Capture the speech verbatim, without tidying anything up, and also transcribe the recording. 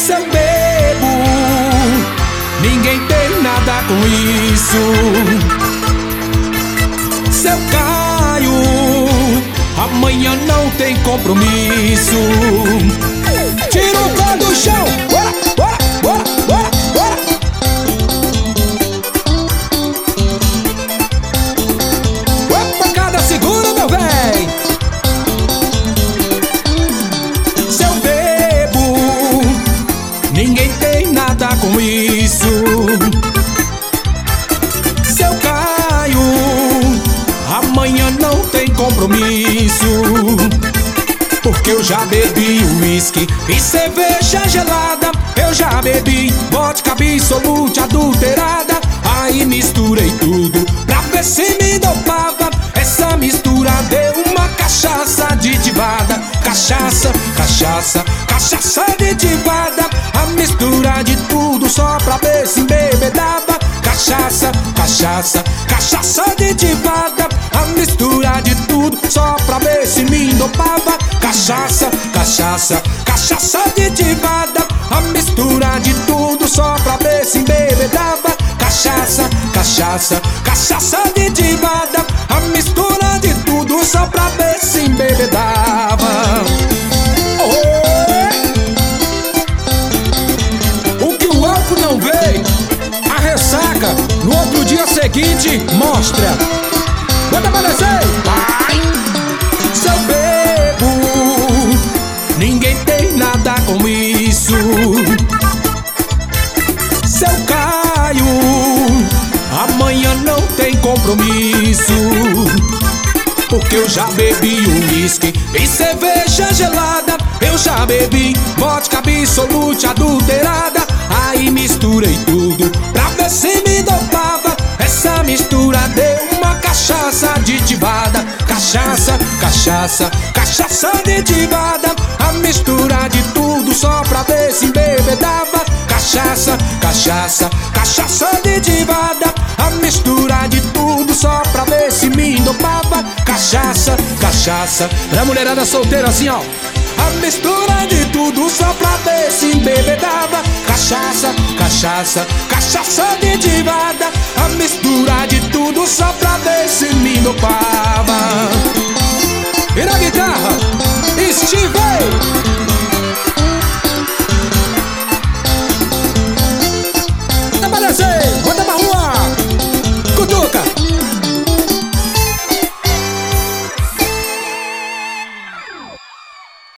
Se eu bebo, ninguém tem nada com isso. Se eu caio, amanhã não tem compromisso. Tira o pé do chão, bora, bora, bora, bora, bora. Opa, cada seguro, meu véi. Se eu bebo, ninguém tem nada com isso. Se eu caio, amanhã não tem compromisso. Porque eu já bebi uísque e cerveja gelada. Eu já bebi vodka absolute adulterada. Aí misturei tudo pra ver se me dopava. Essa mistura deu uma cachaça aditivada. Cachaça, cachaça, cachaça aditivada. A mistura de tudo só pra ver se embebedava. Cachaça, cachaça, cachaça aditivada. A mistura de tudo só pra ver se me dopava. Cachaça, cachaça, cachaça aditivada. A mistura de tudo só pra ver se embebedava. Cachaça, cachaça, cachaça aditivada. A mistura de tudo só pra ver se embebedava. Oh! O que o álcool não vê, a ressaca no outro dia seguinte mostra. Manda aparecer! Vai! Se eu bebo, ninguém tem nada com isso. Se eu caio, amanhã não tem compromisso. Porque eu já bebi uísque e cerveja gelada. Eu já bebi vodka absolute adulterada. Aí misturei tudo pra ver se me dopava. Essa mistura deu uma cachaça aditivada. Cachaça, cachaça, cachaça aditivada. A mistura de tudo só pra ver se embebedava. Cachaça, cachaça, cachaça aditivada. A mistura de tudo só pra ver se me dopava. Cachaça, cachaça, pra mulherada solteira assim ó. A mistura de tudo só pra ver se embebedava. Cachaça, cachaça, cachaça aditivada. A mistura de tudo só pra ver se me dopava. E na guitarra, Steve.